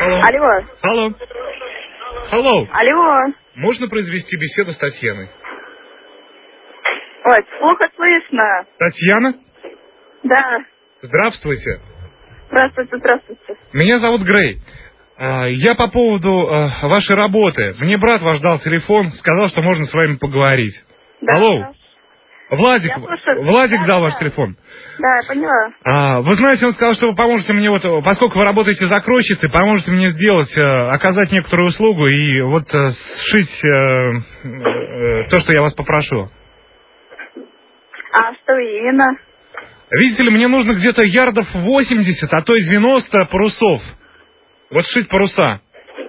Алло. Алло. Алло. Алло. Алло. Можно произвести беседу с Татьяной? Ой, плохо слышно. Татьяна? Да. Здравствуйте. Здравствуйте, здравствуйте. Меня зовут Грей. Я по поводу вашей работы. Мне брат ваш дал телефон, сказал, что можно с вами поговорить. Да, Алло. да. Владик Да, дал ваш да. телефон. Да, я поняла. Вы знаете, он сказал, что вы поможете мне, вот, поскольку вы работаете закройщицей, поможете мне сделать, оказать некоторую услугу и вот сшить то, что я вас попрошу. А что именно? Видите ли, мне нужно где-то ярдов 80, а то и 90 парусов. Вот сшить паруса.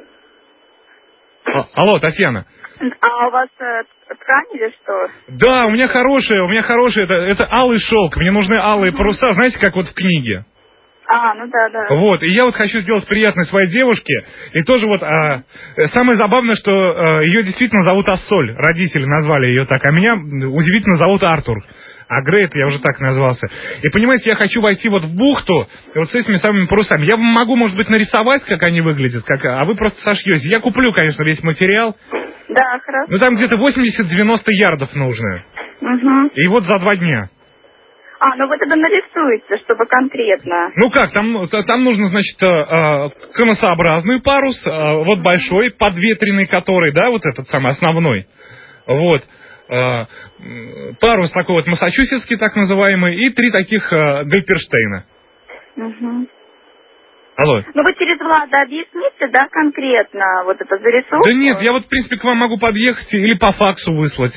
Алло, Татьяна. А у вас ткань или что? Да, у меня хорошая, это алый шелк. Мне нужны алые паруса, знаете, как вот в книге. Ну да, да. Вот, и я вот хочу сделать приятное своей девушке. И тоже вот, самое забавное, что ее действительно зовут Ассоль. Родители назвали ее так, а меня удивительно зовут Артур. А Грей, я уже так назвался. И понимаете, я хочу войти вот в бухту, вот с этими самыми парусами. Я могу, может быть, нарисовать, как они выглядят, а вы просто сошьете. Я куплю, конечно, весь материал. Да, хорошо. Ну там где-то 80-90 ярдов нужно. Угу. И вот за 2 дня. Ну вы тогда нарисуете, чтобы конкретно. Ну как, там нужно, значит, конусообразный парус, вот большой, подветренный который, да, вот этот самый основной. Вот. Парус такой вот массачусетский, так называемый, и 3 таких Гальперштейна. Угу. Алло. Ну вы через Влада объясните, да, конкретно вот это зарисовку? Да нет, я вот, в принципе, к вам могу подъехать или по факсу выслать.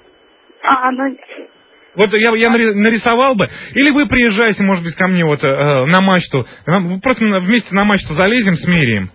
Вот я нарисовал бы. Или вы приезжаете, может быть, ко мне вот на мачту. Просто вместе на мачту залезем, смеряем.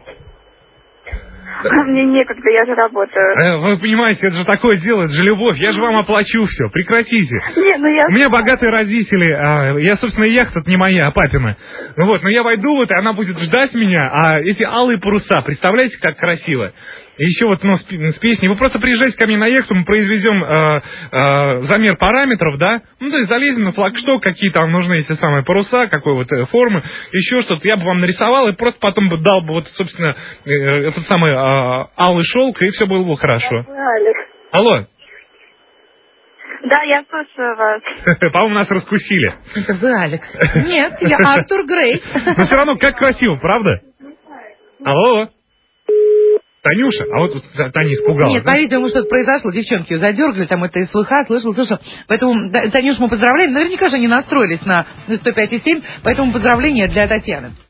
Мне некогда, я же работаю. Вы понимаете, это же такое дело, это же любовь. Я же вам оплачу все, прекратите. У меня богатые родители. Я, собственно, яхта-то не моя, а папина. Ну вот, но я войду вот, и она будет ждать меня. А эти алые паруса, представляете, как красиво? И еще вот с песней. Вы просто приезжайте ко мне на яхту, мы произведем замер параметров, да? Ну, то есть залезем на флагшток, какие там нужны эти самые паруса, какой вот формы, еще что-то. Я бы вам нарисовал и просто потом бы дал бы вот, собственно, этот самый алый шелк, и все было бы хорошо. Алло. Да, я слушаю вас. По-моему, нас раскусили. Это вы, Алекс. Нет, я Артур Грей. Но все равно, как красиво, правда? Алло. Танюша, а вот Таня испугалась. Нет, по-видимому, что-то произошло. Девчонки ее задергали, там это СВХ, слышал. Поэтому, Танюш, мы поздравляем. Наверняка же они настроились на 105,7, поэтому поздравления для Татьяны.